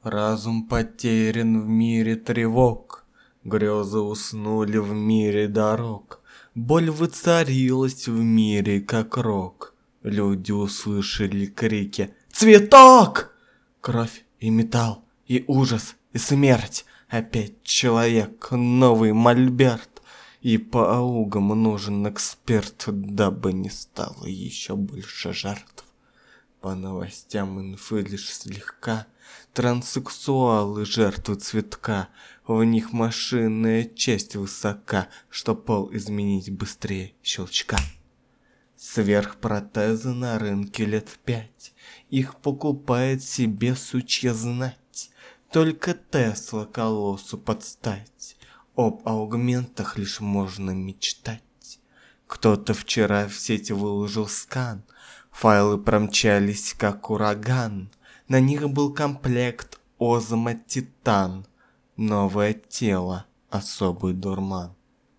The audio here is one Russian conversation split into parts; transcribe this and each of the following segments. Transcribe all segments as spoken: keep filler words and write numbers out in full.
Разум потерян в мире тревог, грезы уснули в мире дорог, боль воцарилась в мире, как рок. Люди услышали крики «Цветок!» Кровь и металл, и ужас, и смерть. Опять человек, новый мольберт. И по аугам нужен эксперт, дабы не стало еще больше жертв. По новостям инфы лишь слегка. Транссексуалы жертвы цветка. В них машинная часть высока, что пол изменить быстрее щелчка. Сверхпротезы на рынке лет пять. Их покупает себе сучья знать. Только Тесла колоссу подстать. Об аугментах лишь можно мечтать. Кто-то вчера в сеть выложил скан. Файлы промчались как ураган. На них был комплект Озма Титан. Новое тело, особый дурман.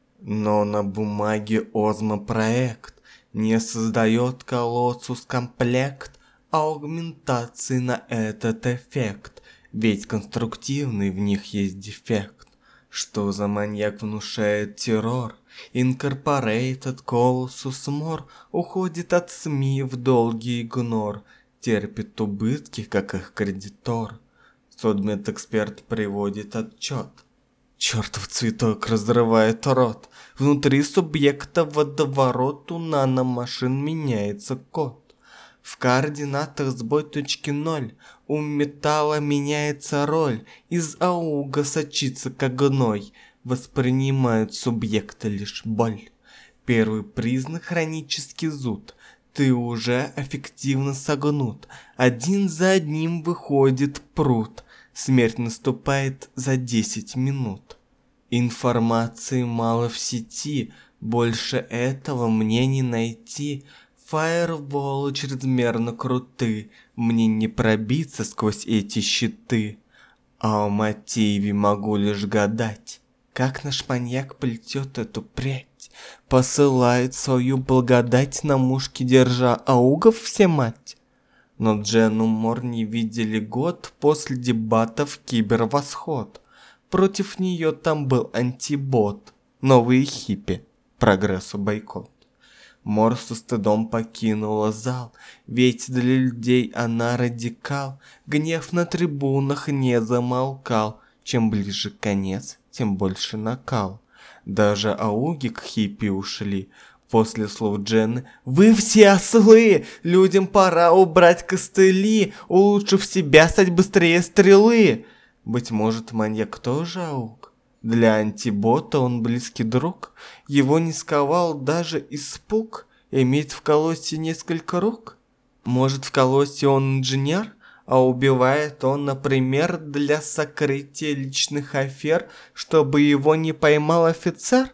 Но на бумаге Озма проект не создает колоссус комплект аугментации на этот эффект. Ведь конструктивный в них есть дефект. Что за маньяк внушает террор? Incorporated Colossus More уходит от СМИ в долгий игнор. Терпит убытки, как их кредитор. Судмедэксперт приводит отчет. Чертов цветок разрывает рот. Внутри субъекта водоворот у наномашин меняется код. В координатах сбой точки ноль. У металла меняется роль. Из ауга сочится как гной. Воспринимают субъекта лишь боль. Первый признак хронический зуд. Ты уже эффективно согнут. Один за одним выходит пруд. Смерть наступает за десять минут. Информации мало в сети. Больше этого мне не найти. Фаерволы чрезмерно круты. Мне не пробиться сквозь эти щиты. А о мотиве могу лишь гадать. Как наш маньяк плетет эту прядь. Посылает свою благодать на мушке, держа аугов все мать. Но Джену Мор не видели год после дебатов Кибервосход. Против нее там был антибот. Новые хиппи. Прогрессу бойкот. Мор со стыдом покинула зал, ведь для людей она радикал. Гнев на трибунах не замолкал. Чем ближе конец, тем больше накал. Даже ауги к хиппи ушли. После слов Дженны «Вы все ослы! Людям пора убрать костыли, улучшив себя стать быстрее стрелы!» Быть может, маньяк тоже ауг? Для антибота он близкий друг. Его не сковал даже испуг. Иметь в колоссе несколько рук. Может, в колоссе он инженер, а убивает он, например, для сокрытия личных афер, чтобы его не поймал офицер?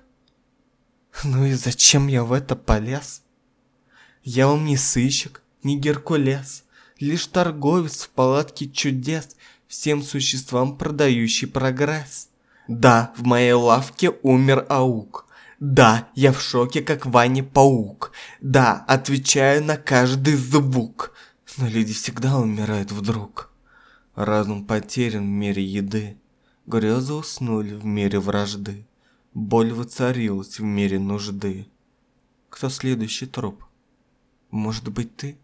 Ну и зачем я в это полез? Я вам не сыщик, не Геркулес, лишь торговец в палатке чудес, всем существам продающий прогресс. Да, в моей лавке умер аук. Да, я в шоке, как Ваня-паук. Да, отвечаю на каждый звук. Но люди всегда умирают вдруг. Разум потерян в мире еды. Грезы уснули в мире вражды. Боль воцарилась в мире нужды. Кто следующий труп? Может быть, ты?